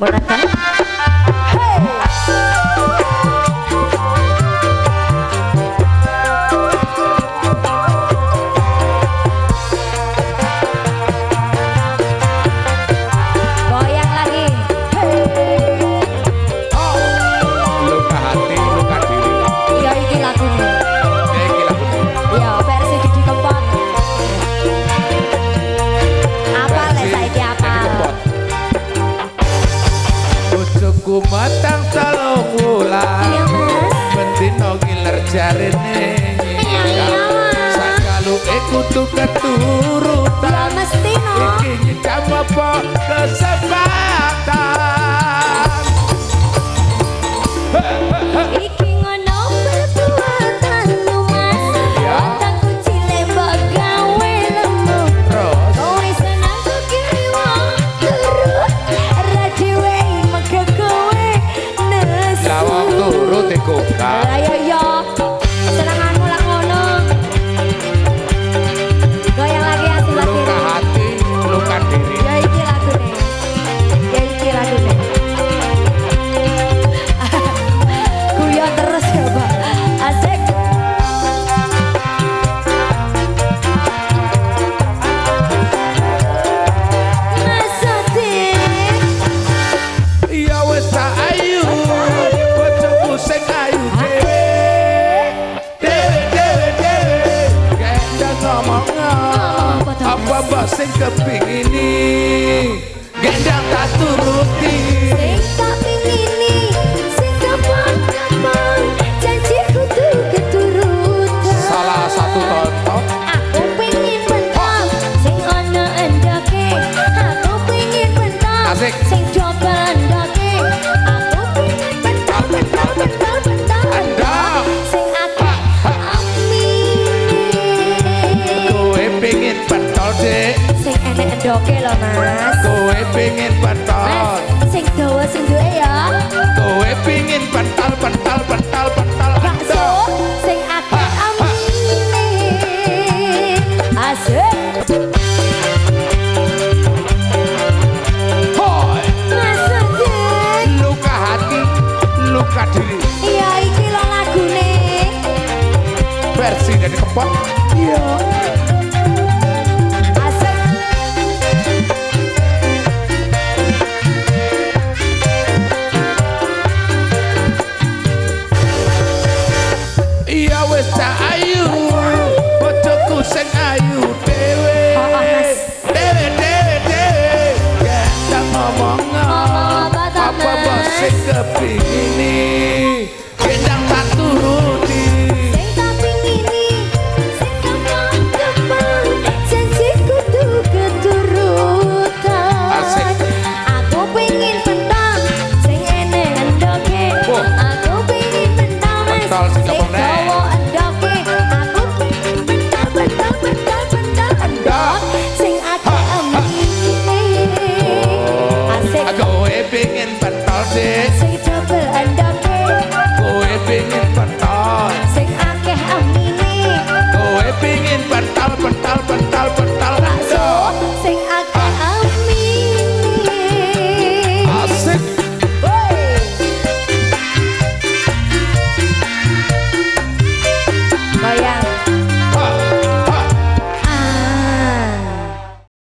Boneka. Goyang lagi. Luka hati, luka diri. Iya iki lagune. Iki lagune. Iya versi Didi Kempot. Apa le saiki apa? Bojoku matang telung wulan. Iya Mas. Bendino ngiler jarene. Iya. Sakaluke kudu keturutan. Ya mesti no. Iki nyekam apa kesempatan. Iki ngono perbuatanmu Mas. Ya. Otakku cilik mbok gawe lemu. Terus Kowe seneng kukiri wong turut. Ra dhewe mega kowe nesu. lawang turut iku Lah kak. ya ya. Senenganmu lak ngono. Goyang lagi asik lagi. Luka hati, luka diri. Ya iki lagune. Ya iki lagune. Guyon terus ya, Pak. Asik. Mas Adik. Ya wis tak ayu, bojoku sing ayu dhewe. Dewe. Gendang ngomong apa mbok sing kepingini. Gendang tak turuti. Sing tak pingini, sing gampang-gampang, janji kudu keturutan. Salah satu contoh. Aku pingin mentok, sing ono endake. Aku pingin mentok, Asik. sing coba endake. Aku pingin mentok. Endok. Sing akeh amin. Kowe pengin pentol dek. Sing enek endoke lho Mas. Kowe pengin pentol. Mas, sing dawa sing duwe ya. Kowe pengin pentol. Bakso sing akeh amine. Asik. Hoi. Mas Adik. Luka hati, luka diri. Iya iki lho lagune. Versi dari Kempot. Iya. Asik. Iya wis tak ayu, bojoku sing ayu dhewe. Mas. Dewe. Gendang ngomong Ngomong apa ta, apa mbok Mas? sing kepingin.